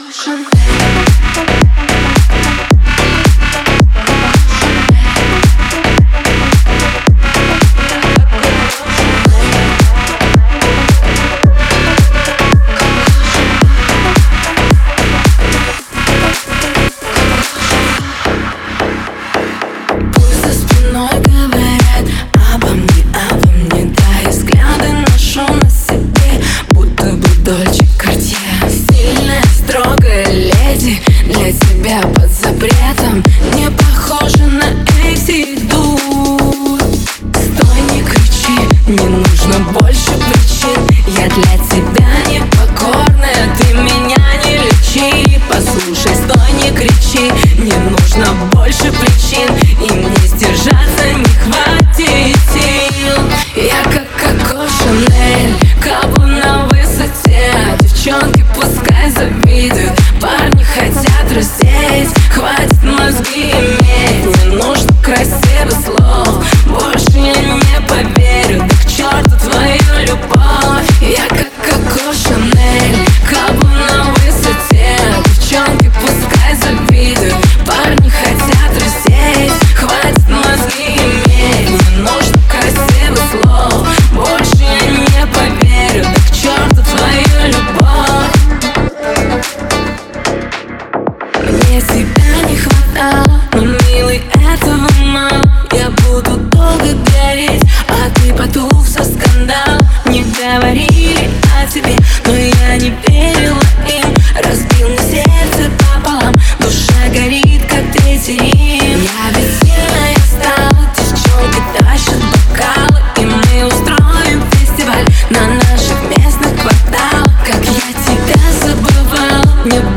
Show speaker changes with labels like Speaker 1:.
Speaker 1: Дольче Картье. Стильная, строгая леди, для тебя под запретом, не похожа на Эйси Дуд. Стой, не кричи, не нужно больше причин. Я для тебя непокорная, ты меня не лечи. Послушай, стой, не кричи, не нужно больше причин. И мне сдержаться не хватит сил. Я как Коко Шанель, каблу на высоте. Девчонки пускай завидуют, парни хотят рассеять. Хватит мозги иметь, не нужно красивых слов. Больше я не поверю, да к черту твою любовь. Я как Коко Шанель, каблу на высоте. Девчонки пускай завидуют, парни хотят рассеять. Хватит мозги иметь, не нужно красивых слов. Больше я не поверю, да к черту твою любовь. Мне тебя не хватало, но, милый, этого мало. Я буду долго гореть, а ты потух со скандал. Не говорили о тебе, но я не верила им. Разбил мне сердце пополам, душа горит, как третий Рим. Я ведь сильная стала, девчонки тащат бокалы, и мы устроим фестиваль на наших местных кварталах. Как я тебя забывала, мне